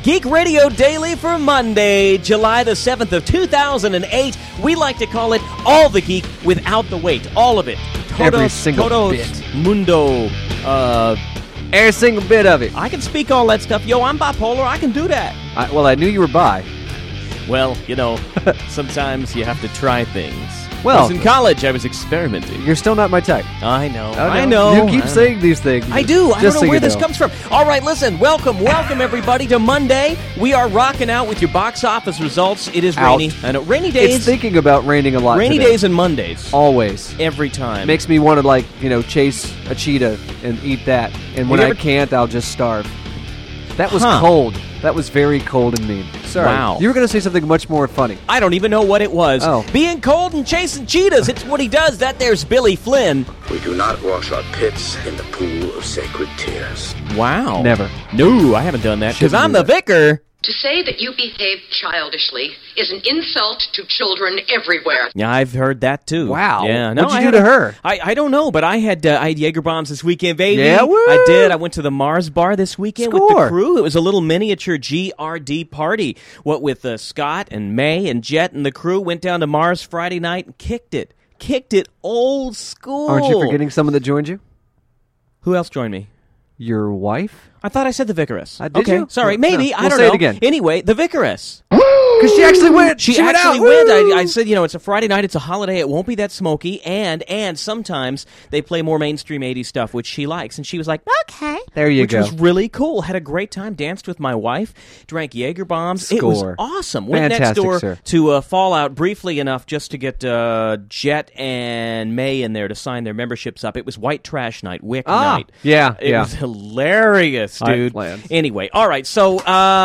Geek Radio Daily for Monday, July the 7th of 2008. We like to call it All the Geek Without the Wait. All of it. Every single bit. Mundo. Every single bit of it. I can speak all that stuff. Yo, I'm bipolar. I can do that. I knew you were bi. Well, sometimes you have to try things. Well, I was in college. I was experimenting. You're still not my type. I know. Oh, no. I know. You keep saying these things. I do. I Just don't know so where you this know. comes from. All right, listen. Welcome everybody to Monday. We are rocking out with your box office results. It is rainy. I know. Rainy days. It's thinking about raining a lot Rainy today. days and Mondays. Always. Every time. Makes me want to, chase a cheetah and eat that. And when I can't, I'll just starve. That was cold. That was very cold and mean. Sorry. Wow. You were going to say something much more funny. I don't even know what it was. Oh. Being cold and chasing cheetahs. It's what he does. That there's Billy Flynn. We do not wash our pits in the pool of sacred tears. Wow. Never. No, I haven't done that because Shouldn't I'm do the that. vicar. To say that you behave childishly is an insult to children everywhere. Yeah, I've heard that too. Wow. Yeah. No, What'd you do to her? I don't know, but I had Jaeger bombs this weekend, baby. Yeah, woo! I did. I went to the Mars bar this weekend with Score. the crew. It was a little miniature GRD party. What with Scott and May and Jet and the crew went down to Mars Friday night and kicked it. Kicked it old school. Aren't you forgetting someone that joined you? Who else joined me? Your wife? I thought I said the Vicaress. Did okay, you? sorry, No, maybe. no. I We'll don't say know. it again. Anyway, the Vicaress. Because she actually went. She went actually out. went. Woo! I said, it's a Friday night. It's a holiday. It won't be that smoky. And sometimes they play more mainstream 80s stuff, which she likes. And she was like, okay. There you which go. was really cool. Had a great time. Danced with my wife. Drank Jaeger bombs. It was Score. awesome. Went next Fantastic, door sir. to Fallout briefly enough just to get Jet and May in there to sign their memberships up. It was white trash night, Wick night. Yeah, It yeah. was hilarious, I have dude. plans. Anyway, all right. So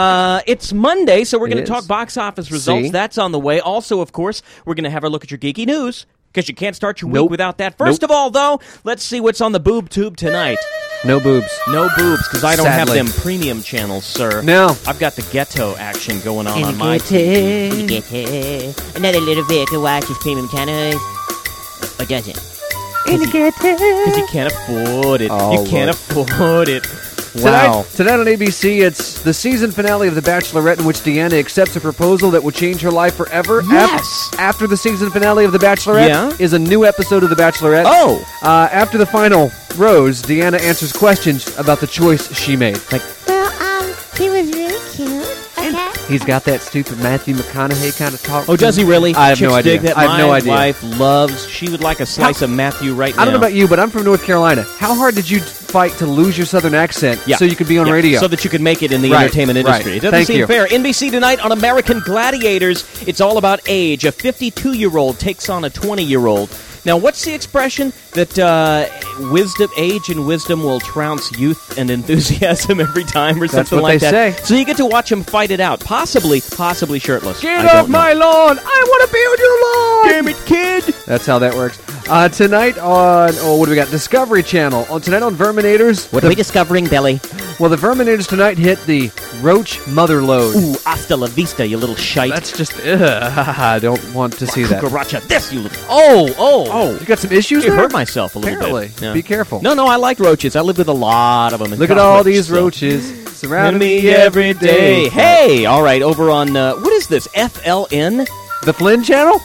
it's Monday, so we're going It to talk is. box office results. See? That's on the way. Also, of course, we're going to have a look at your geeky news because you can't start your week Nope. without that. First of all, though, let's see what's on the boob tube tonight. No boobs. No boobs because I don't Sadly. have them premium channels, sir. No. I've got the ghetto action going on my Another little bit to watch his premium channels. Or does it? because you can't afford it. Oh, you can't afford it. Wow. Tonight on ABC, it's the season finale of The Bachelorette in which Deanna accepts a proposal that will change her life forever. Yes! After the season finale of The Bachelorette Yeah? is a new episode of The Bachelorette. Oh! After the final rose, Deanna answers questions about the choice she made. Like, Well, he was really cute. Okay. he's got that stupid Matthew McConaughey kind of talk. Oh, does he really? I have Chicks no idea. Dig that I have no my idea. wife loves. She would like a slice of Matthew right now. I don't know about you, but I'm from North Carolina. How hard did you fight to lose your southern accent so you could be on Yeah, radio? so that you could make it in the Right, entertainment industry. right. It doesn't Thank seem you. fair. NBC tonight on American Gladiators. It's all about age. A 52-year-old takes on a 20-year-old. Now, what's the expression that age and wisdom will trounce youth and enthusiasm every time, or That's something what like they that? say. So you get to watch them fight it out, possibly shirtless. Get I off don't know. my lawn! I want to be on your lawn! Damn it, kid! That's how that works. Tonight on, what do we got? Discovery Channel. Tonight on Verminators. What are we discovering, Belly? Well, the Verminators tonight hit the Roach Mother Load. Ooh, hasta la vista, you little shite. That's just, I don't want to see that. Cucaracha, this, you little... Oh! You got some issues You there? hurt myself a little Apparently. bit. Yeah. Be careful. No, I like roaches. I lived with a lot of them. In Look at all college, these so- roaches surrounding me every day. Hey, all right, over on, what is this, FLN? The Flynn Channel?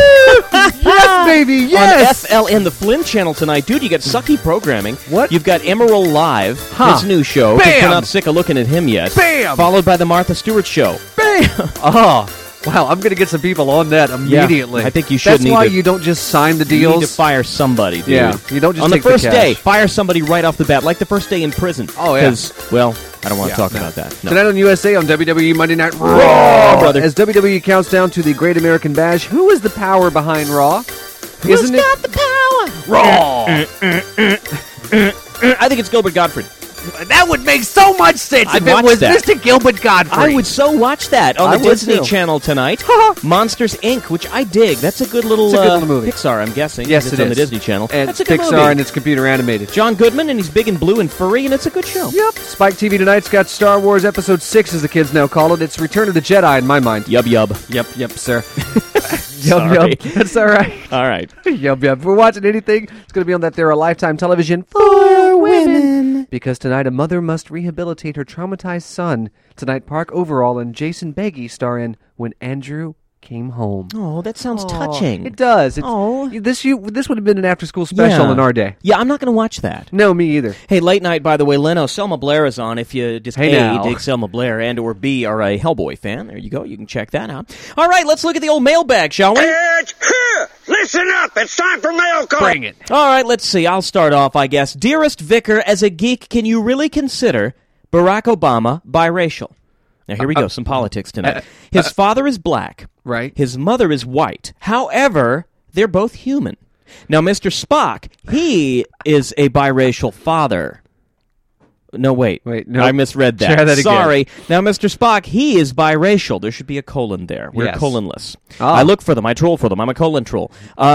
Yes, baby, yes! On FLN, the Flynn channel tonight. Dude, you got sucky programming. What? You've got Emerald Live, Huh. his new show. Bam! You're not sick of looking at him yet. Bam! Followed by the Martha Stewart Show. Bam! Oh, wow, I'm going to get some people on that immediately. I think you should That's need why to- you don't just sign the You deals. need to fire somebody, dude. Yeah, you don't just on take the the first cash. day, fire somebody right off the bat, like the first day in prison. Oh, yeah. 'Cause, well, I don't want to talk about that. No. Tonight on USA on WWE Monday Night Raw, brother. As WWE counts down to the Great American Bash, who is the power behind Raw? Isn't it? the power? Raw? I think it's Gilbert Gottfried. That would make so much sense I'd if it watch was that. Mr. Gilbert Godfrey. I would so watch that on I the would Disney too. Channel tonight. Monsters Inc., which I dig. That's a good little, It's a good little movie. Pixar, I'm guessing. Yes, it's it on the is. Disney Channel. And That's a good Pixar, movie. and it's computer animated. John Goodman, and he's big and blue and furry, and it's a good show. Yep. Spike TV tonight's got Star Wars Episode 6, as the kids now call it. It's Return of the Jedi in my mind. Yub. Yep, sir. Sorry. Yub. That's all right. All right. Yub. If we're watching anything, it's going to be on that there Lifetime television for women. Because tonight a mother must rehabilitate her traumatized son. Tonight Park Overall and Jason Beggy star in When Andrew Came Home. Oh, that sounds touching. It does. This would have been an after-school special in our day. Yeah, I'm not going to watch that. No, me either. Hey, late night, by the way, Leno, Selma Blair is on. If you just dig Selma Blair and or B are a Hellboy fan, there you go. You can check that out. All right, let's look at the old mailbag, shall we? It's here! Listen up! It's time for mail call! Bring it. All right, let's see. I'll start off, I guess. Dearest Vicar, as a geek, can you really consider Barack Obama biracial? Now, here we go. Some politics tonight. His father is black. Right. His mother is white. However, they're both human. Now, Mr. Spock, he is a biracial father. No, wait. No. I misread that. Try that again. Sorry. Now, Mr. Spock, he is biracial. There should be a colon there. We're colonless. Oh. I look for them. I troll for them. I'm a colon troll.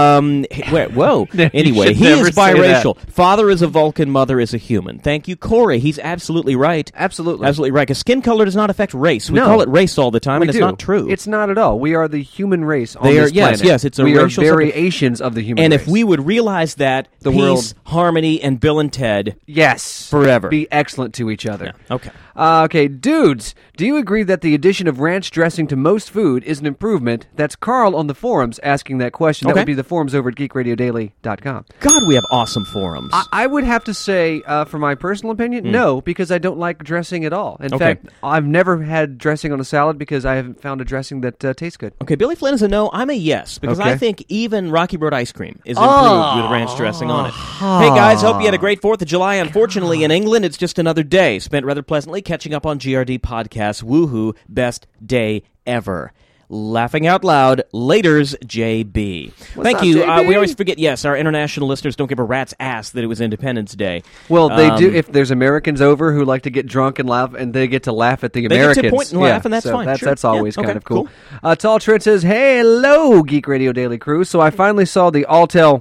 Whoa. Anyway, should he never is say that. biracial. Father is a Vulcan, mother is a human. Thank you, Corey. He's absolutely right. Absolutely. Absolutely right. Because skin color does not affect race. We No. call it race all the time, and it's not true. It's not at all. We are the human race on They are- this planet. yes, it's a we racial are variations of the human and race. if we would realize that, The peace, world- harmony, and Bill and Ted, Yes. Forever. Be excellent to each other. okay. Okay, dudes, do you agree that the addition of ranch dressing to most food is an improvement? That's Carl on the forums asking that question. That Okay. would be the forums over at geekradiodaily.com. God, we have awesome forums. I would have to say, for my personal opinion, no, because I don't like dressing at all. In fact, I've never had dressing on a salad because I haven't found a dressing that tastes good. Okay, Billy Flynn is a no. I'm a yes, because Okay. I think even Rocky Road ice cream is improved with ranch dressing on it. Hey, guys, hope you had a great 4th of July. Unfortunately, in England, it's just another day. Spent rather pleasantly catching up on GRD podcasts. Woohoo, best day ever. Laughing out loud, laters, JB. Thank up, you. JB? We always forget, yes, our international listeners don't give a rat's ass that it was Independence Day. Well, they do if there's Americans over who like to get drunk and laugh, and they get to laugh at the Americans. They get to point and laugh, and that's fine. That's always kind of cool. cool. Tall Trent says, "Hey, hello, Geek Radio Daily Crew. So I finally saw the Alltel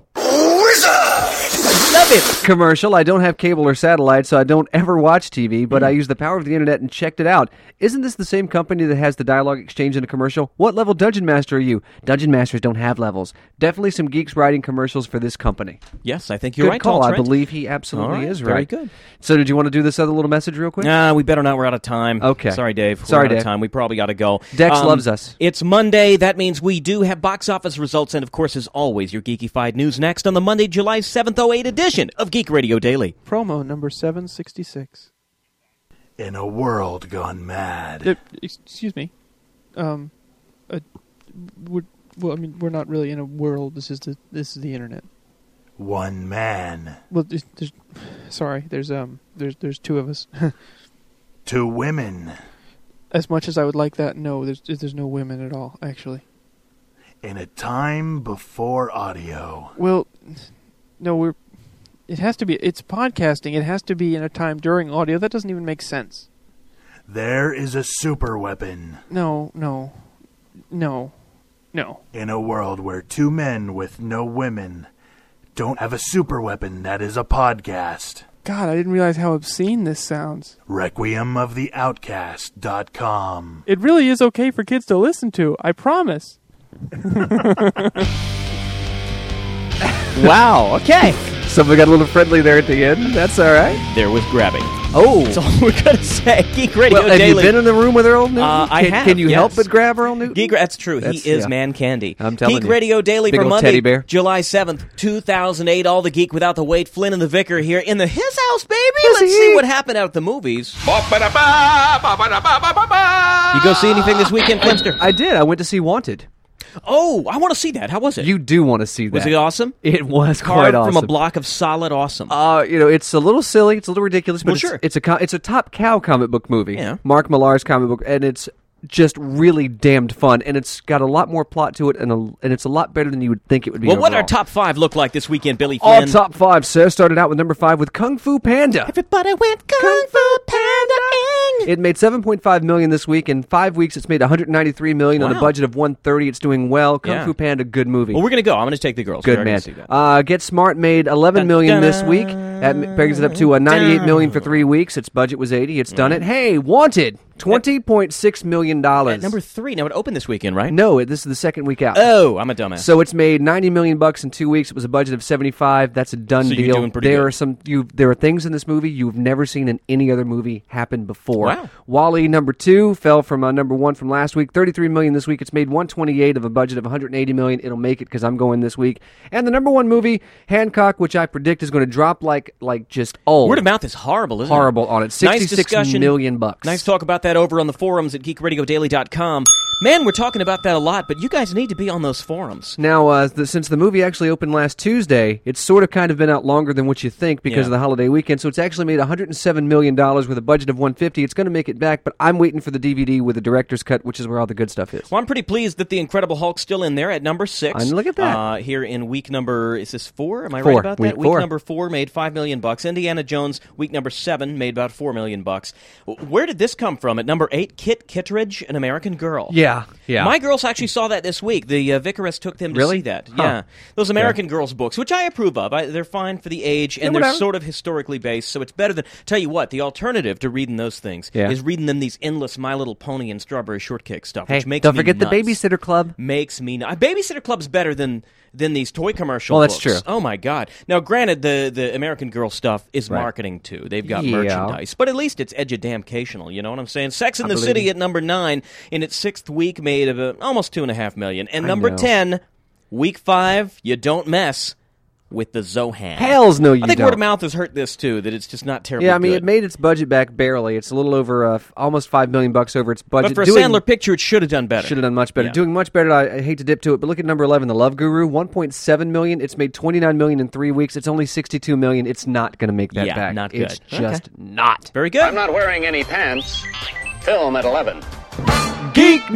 Love it. commercial. I don't have cable or satellite, so I don't ever watch TV, but I use the power of the internet and checked it out. Isn't this the same company that has the dialogue exchange in a commercial? What level Dungeon Master are you? Dungeon Masters don't have levels. Definitely some geeks writing commercials for this company." Yes, I think you're Good right, call. Tall I Trent. believe he absolutely All right, is very right. good. So did you want to do this other little message real quick? We better not. We're out of time. Okay. Sorry, Dave. Sorry, We're out Dave. of time. We probably got to go. Dex loves us. It's Monday. That means we do have box office results, and of course, as always, your geekified news next on the Monday, July 7th, 08 edition of Geek Radio Daily. Promo number 766. In a world gone mad. Excuse me. We're not really in a world. This is the internet. One man. Well, there's two of us. Two women. As much as I would like that, no, there's no women at all, actually. In a time before audio. Well, no, it has to be. It's podcasting. It has to be in a time during audio. That doesn't even make sense. There is a super weapon. No. In a world where two men with no women don't have a super weapon that is a podcast. God, I didn't realize how obscene this sounds. RequiemoftheOutcast.com. It really is okay for kids to listen to. I promise. Wow. Okay. Somebody got a little friendly there at the end. That's all right. There was grabbing. Oh. That's all we're going to say. Geek Radio Well, have Daily. you been in the room with Earl Newton? I have, Can you yes. help but grab Earl Newton? That's true. He is man candy. I'm telling Geek you. Radio Daily Big for old Monday, teddy bear. July 7th, 2008. All the geek without the weight. Flynn and the Vicar here in the His House, baby. Let's see what happened out at the movies. You go see anything this weekend, Flimster? I did. I went to see Wanted. Oh, I want to see that. How was it? You do want to see that. Was it awesome? It was Carved quite awesome. from a block of solid awesome. It's a little silly, it's a little ridiculous, but Well, sure. it's a Top Cow comic book movie. Yeah. Mark Millar's comic book, and it's just really damned fun, and it's got a lot more plot to it, and it's a lot better than you would think it would be. Well, what overall. our top 5 look like this weekend, Billy Our Flynn? top 5, sir, started out with number 5 with Kung Fu Panda. Everybody went Kung Fu Panda. It made $7.5 million this week. In 5 weeks, it's made $193 million on a Wow. budget of $130. It's doing well. Kung Yeah. Fu Panda, good movie. Well, we're going to go. I'm going to take the girls. Good We're man. gonna see that. Get Smart made $11 million this week. That brings it up to $98 million for 3 weeks. Its budget was $80. It's done it. Hey, Wanted $20.6 million. At number 3. Now, it opened this weekend, right? No, this is the second week out. Oh, I'm a dumbass. So it's made $90 million in 2 weeks. It was a budget of $75. That's a done So deal. you're doing pretty good. There are things in this movie you've never seen in any other movie happen before. Wow. WALL-E number 2 fell from number 1 from last week. $33 million this week. It's made $128 of a budget of $180 million. It'll make it because I'm going this week. And the number 1 movie, Hancock, which I predict is going to drop like just old. Word of mouth is horrible, isn't it? Horrible on it. $66 million. Nice talk about that over on the forums at geekradiodaily.com. Man, we're talking about that a lot, but you guys need to be on those forums. Now, since the movie actually opened last Tuesday, it's sort of kind of been out longer than what you think because of the holiday weekend, so it's actually made $107 million with a budget of $150. It's going to make it back, but I'm waiting for the DVD with the director's cut, which is where all the good stuff is. Well, I'm pretty pleased that The Incredible Hulk's still in there at number 6. Look at that. Here in week number, is this 4? Am I 4. right about that? Week 4. Number 4 made $5 million. Indiana Jones, week number 7, made about $4 million. Where did this come from? At number 8, Kit Kittredge, An American Girl. Yeah. My girls actually saw that this week. The Vicaress took them to see that. Huh. Yeah. Those American Girls books, which I approve of. They're fine for the age, and they're sort of historically based, so it's better than... Tell you what, the alternative to reading those things is reading them these endless My Little Pony and Strawberry Shortcake stuff, which makes don't me forget nuts. the Babysitter Club. Makes me nuts. Babysitter Club's better than these toy commercial Well, books. that's true. Oh, my God. Now, granted, the American Girl stuff is marketing, too. They've got merchandise. But at least it's edudamcational, you know what I'm saying? Sex and the City at number 9 in its 6th week made almost $2.5 million. And number 10, week 5, You Don't Mess with the Zohan. Hells no, you I think don't. word of mouth has hurt this, too, that it's just not terribly Yeah, I mean, good. it made its budget back barely. It's a little over, almost $5 million over its budget. But for a Sandler picture, it should have done better. Should have done much better. Yeah. Doing much better. I hate to dip to it, but look at number 11, The Love Guru, $1.7 million. It's made $29 million in 3 weeks. It's only $62 million. It's not going to make that back. Not good. It's just not. Very good. I'm not wearing any pants. Film at 11. Geek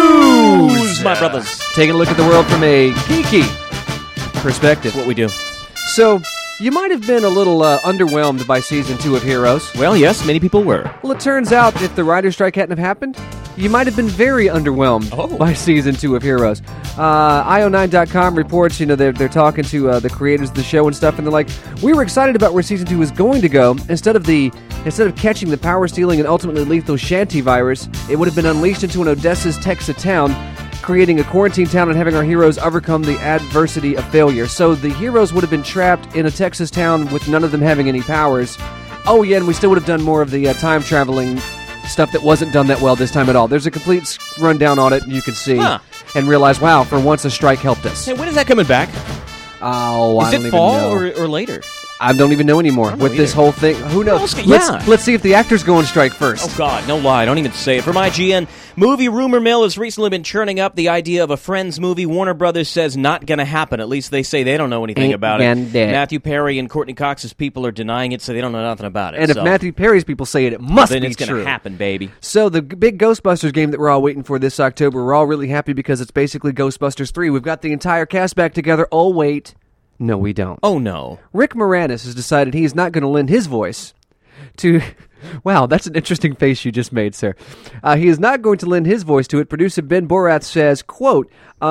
News! My brothers. Taking a look at the world from a geeky perspective. What we do. So, you might have been a little underwhelmed by Season 2 of Heroes. Well, yes, many people were. Well, it turns out if the writer's strike hadn't have happened, you might have been very underwhelmed by Season 2 of Heroes. IO9.com reports, they're talking to the creators of the show and stuff, and they're like, we were excited about where Season 2 was going to go. Instead of catching the power-stealing and ultimately lethal Shanty virus, it would have been unleashed into an Odessa's Texas town, creating a quarantine town and having our heroes overcome the adversity of failure. So the heroes would have been trapped in a Texas town with none of them having any powers. Oh yeah, and we still would have done more of the time-traveling stuff that wasn't done that well this time at all. There's a complete rundown on it, and you can see and realize, wow, for once a strike helped us. Hey, when is that coming back? Oh, I don't Is it even fall know. or later? I don't even know anymore with this whole thing. Who knows? Let's see if the actors go on strike first. Oh, God, no lie. Don't even say it. From IGN, movie rumor mill has recently been churning up the idea of a Friends movie. Warner Brothers says not going to happen. At least they say they don't know anything about it. Matthew Perry and Courtney Cox's people are denying it, so they don't know nothing about it. And if Matthew Perry's people say it, it must then be it's true. going to happen, baby. So the big Ghostbusters game that we're all waiting for this October, we're all really happy because it's basically Ghostbusters 3. We've got the entire cast back together. Oh, wait. No, we don't. Oh, no. Rick Moranis has decided he's not going to lend his voice to... Wow, that's an interesting face you just made, sir. He is not going to lend his voice to it. Producer Ben Borath says, quote,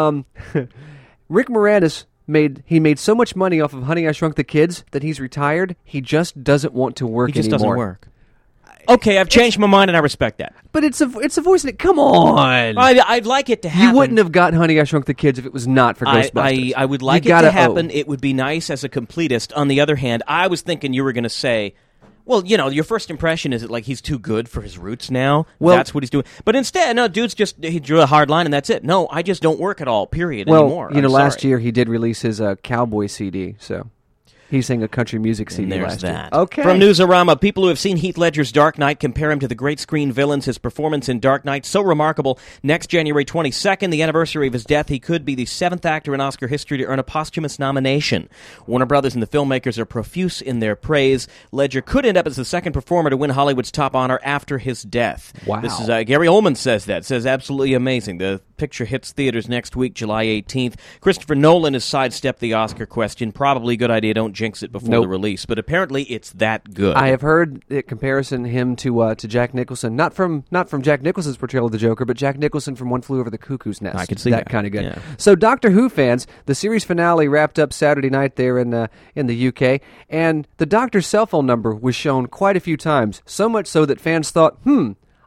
Rick Moranis made so much money off of Honey, I Shrunk the Kids that he's retired. He just doesn't want to work anymore. He just doesn't work. Okay, I've changed my mind, and I respect that. But it's a voice that... Come on! I'd like it to happen. You wouldn't have got Honey, I Shrunk the Kids if it was not for Ghostbusters. I would like it to happen. It would be nice as a completist. On the other hand, I was thinking you were going to say, well, your first impression is that like he's too good for his roots now. Well, that's what he's doing. But instead, no, he drew a hard line and that's it. No, I just don't work at all, period, anymore. Well, last year he did release his Cowboy CD, so... He sang a country music CD there's last that. year. Okay. From Newsarama, people who have seen Heath Ledger's Dark Knight compare him to the great screen villains. His performance in Dark Knight, so remarkable. Next January 22nd, the anniversary of his death, he could be the 7th actor in Oscar history to earn a posthumous nomination. Warner Brothers and the filmmakers are profuse in their praise. Ledger could end up as the second performer to win Hollywood's top honor after his death. Wow. This is Gary Oldman says that. Says absolutely amazing. The picture hits theaters next week, July 18th. Christopher Nolan has sidestepped the Oscar question. Probably a good idea. Don't jinx it before the release. But apparently it's that good. I have heard the comparison him to Jack Nicholson, not from Jack Nicholson's portrayal of the Joker, but Jack Nicholson from One Flew Over the Cuckoo's Nest. I can see that kind of good. Yeah. So Doctor Who fans, the series finale wrapped up Saturday night there in the UK, and the Doctor's cell phone number was shown quite a few times, so much so that fans thought,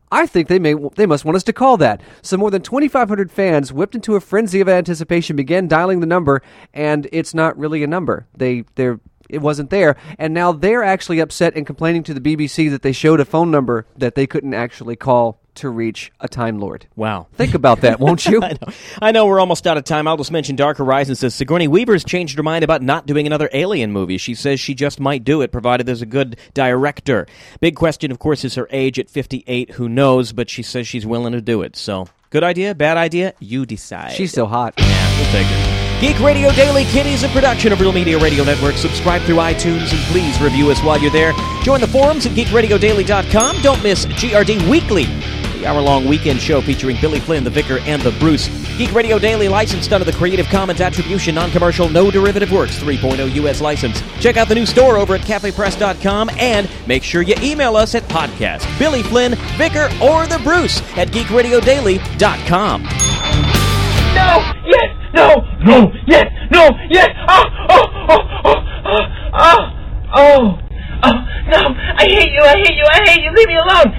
I think they must want us to call that. So more than 2,500 fans, whipped into a frenzy of anticipation, began dialing the number, and it's not really a number. It wasn't there, and now they're actually upset and complaining to the BBC that they showed a phone number that they couldn't actually call to reach a Time Lord. Wow. Think about that, won't you? I know we're almost out of time. I'll just mention Dark Horizons says Sigourney Weaver's changed her mind about not doing another Alien movie. She says she just might do it, provided there's a good director. Big question, of course, is her age at 58. Who knows? But she says she's willing to do it. So, good idea, bad idea? You decide. She's so hot. Yeah, we'll take it. Geek Radio Daily Kitty is a production of Real Media Radio Network. Subscribe through iTunes and please review us while you're there. Join the forums at geekradiodaily.com. Don't miss GRD Weekly, the hour-long weekend show featuring Billy Flynn, the Vicar, and the Bruce. Geek Radio Daily, licensed under the Creative Commons Attribution, Non-Commercial, No Derivative Works 3.0 U.S. license. Check out the new store over at cafepress.com and make sure you email us at podcast, Billy Flynn, Vicar, or the Bruce at geekradiodaily.com. No! Yes! No! No! Yes! No! Yes! No! I hate you! I hate you! I hate you! Leave me alone!